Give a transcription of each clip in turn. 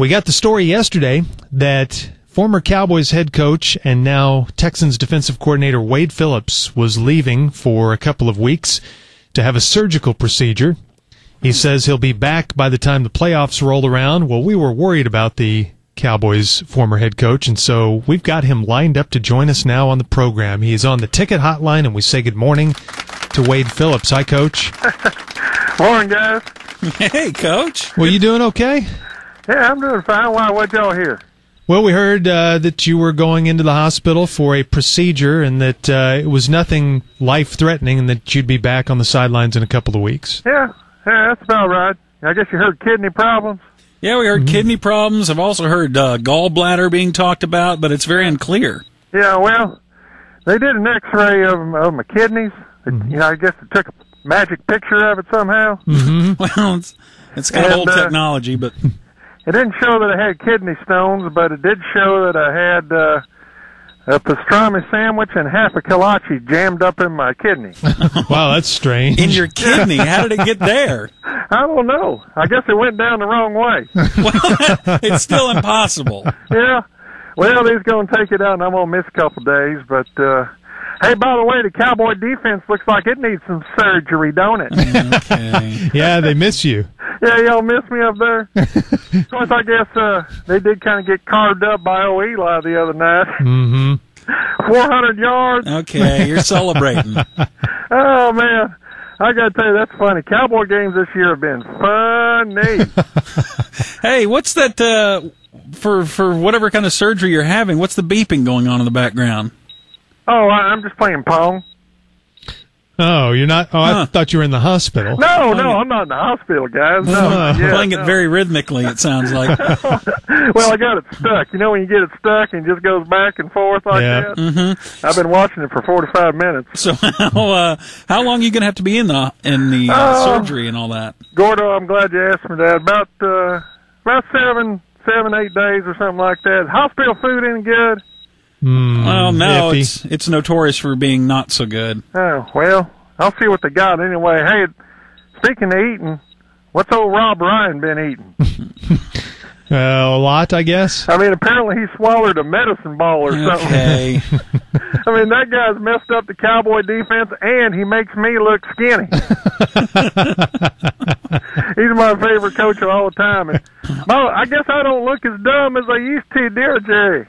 We got the story yesterday that former Cowboys head coach and now Texans defensive coordinator Wade Phillips was leaving for a couple of weeks to have a surgical procedure. He says he'll be back by the time the playoffs roll around. Well, we were worried about the Cowboys former head coach, and so we've got him lined up to join us now on the program. He is on the ticket hotline, and we say good morning to Wade Phillips. Hi, Coach. Morning, guys. Hey, Coach. Well, you doing okay? Yeah, I'm doing fine. Why? What y'all hear? Well, we heard that you were going into the hospital for a procedure and that it was nothing life-threatening and that you'd be back on the sidelines in a couple of weeks. Yeah, that's about right. I guess you heard kidney problems. Yeah, we heard kidney problems. I've also heard gallbladder being talked about, but it's very unclear. Yeah, well, they did an X-ray of my kidneys. I guess they took a magic picture of it somehow. Well, it's kind of old technology, but it didn't show that I had kidney stones, but it did show that I had a pastrami sandwich and half a kolache jammed up in my kidney. Wow, that's strange. In your kidney? How did it get there? I don't know. I guess it went down the wrong way. Well, it's still impossible. Yeah. Well, he's going to take it out, and I'm going to miss a couple days. But, hey, by the way, the Cowboy defense looks like it needs some surgery, don't it? Okay. Yeah, they miss you. Yeah, y'all miss me up there? Of course, I guess they did kind of get carved up by old Eli the other night. 400 yards. Okay, you're celebrating. Oh, man. I got to tell you, that's funny. Cowboy games this year have been funny. Hey, what's that for whatever kind of surgery you're having, what's the beeping going on in the background? Oh, I'm just playing Pong. Oh, you're not? Oh, I thought you were in the hospital. No, I'm not in the hospital, guys. No, playing it very rhythmically, it sounds like. Well, I got it stuck. You know when you get it stuck and it just goes back and forth like that? Mm-hmm. I've been watching it for 45 minutes. So how long are you going to have to be in the surgery and all that? Gordo, I'm glad you asked me that. About 7, 8 days or something like that. Hospital food any good? Well, no, iffy. it's notorious for being not so good. Oh, well, I'll see what they got anyway. Hey, speaking of eating, what's old Rob Ryan been eating? A lot, I guess. I mean, apparently he swallowed a medicine ball or something. Okay. I mean, that guy's messed up the Cowboy defense, and he makes me look skinny. He's my favorite coach of all time. And, I guess I don't look as dumb as I used to, dear Jerry.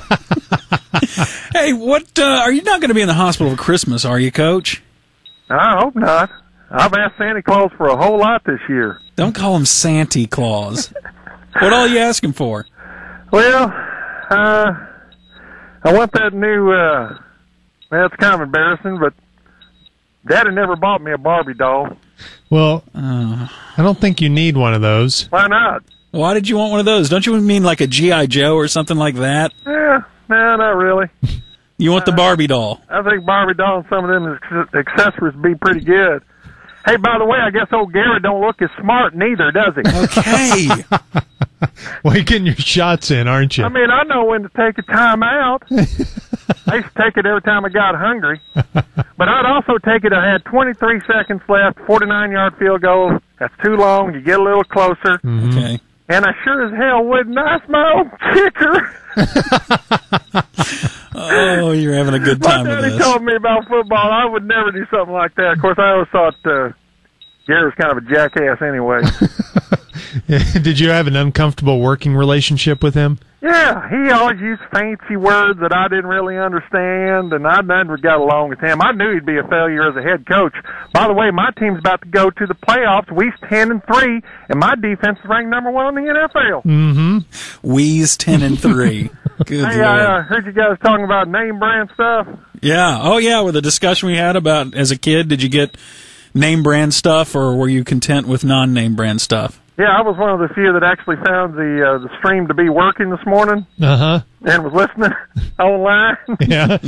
Hey, what are you not going to be in the hospital for Christmas, are you, Coach? I hope not. I've asked Santa Claus for a whole lot this year. Don't call him Santa Claus. What all are you asking for? Well, I want that new, it's kind of embarrassing, but Daddy never bought me a Barbie doll. Well, I don't think you need one of those. Why not? Why did you want one of those? Don't you mean like a G.I. Joe or something like that? Yeah, no, not really. You want the Barbie doll? I think Barbie doll and some of them accessories would be pretty good. Hey, by the way, I guess old Gary don't look as smart neither, does he? Okay. Well, you're getting your shots in, aren't you? I mean, I know when to take a time out. I used to take it every time I got hungry. But I'd also take it, I had 23 seconds left, 49-yard field goal. That's too long. You get a little closer. Okay. And I sure as hell wouldn't. That's my own kicker. Oh, you're having a good time with My daddy this. told me about football. I would never do something like that. Of course, I always thought Gary was kind of a jackass anyway. Did you have an uncomfortable working relationship with him? Yeah, he always used fancy words that I didn't really understand, and I never got along with him. I knew he'd be a failure as a head coach. By the way, my team's about to go to the playoffs. We're 10-3, and my defense is ranked number 1 in the NFL. Mm-hmm. We's 10-3. Good Hey, I heard you guys talking about name brand stuff. Yeah. Oh, yeah. With the discussion we had about as a kid, did you get name brand stuff, or were you content with non-name brand stuff? Yeah, I was one of the few that actually found the stream to be working this morning. Uh-huh. And was listening online. Yeah.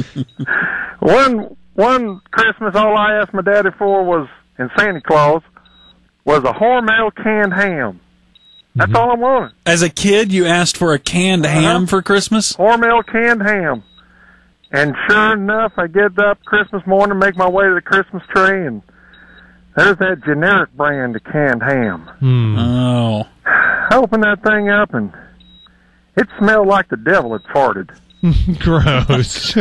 One Christmas, all I asked my daddy for was, in Santa Claus, was a Hormel canned ham. That's all I wanted. As a kid, you asked for a canned ham for Christmas? Hormel canned ham. And sure enough, I get up Christmas morning, make my way to the Christmas tree, and there's that generic brand of canned ham. Oh. I open that thing up, and It smelled like the devil had farted. Gross.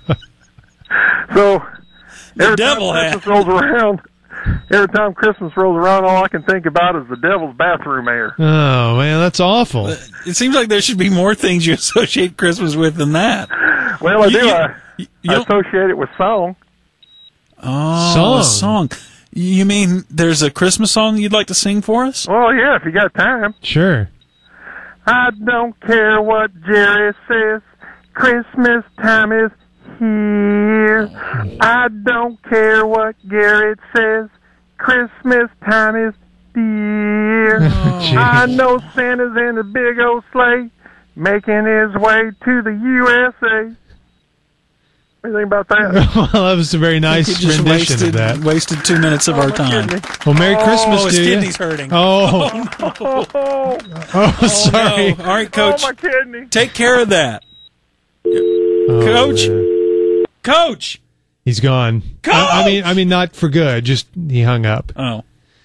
So every devil time hat. Christmas rolls around, all I can think about is the devil's bathroom air. Oh, man, that's awful. It seems like there should be more things you associate Christmas with than that. Well, I You- do. you- I you- associate it with song. Oh, a song. You mean there's a Christmas song you'd like to sing for us? Well, yeah, if you got time. Sure. I don't care what Jerry says. Christmas time is here. I don't care what Garrett says. Christmas time is dear. Gee. I know Santa's in a big old sleigh, making his way to the USA. What do you think about that? Well, that was a very nice You just rendition of that. wasted 2 minutes of our time. Well, Merry Christmas Oh, his to you. kidney's hurting. Oh, Oh, oh, sorry. No. All right, Coach. my kidney. Take care of that. Oh, Coach. man. Coach. He's gone. Coach! I mean, not for good. Just he hung up. Oh.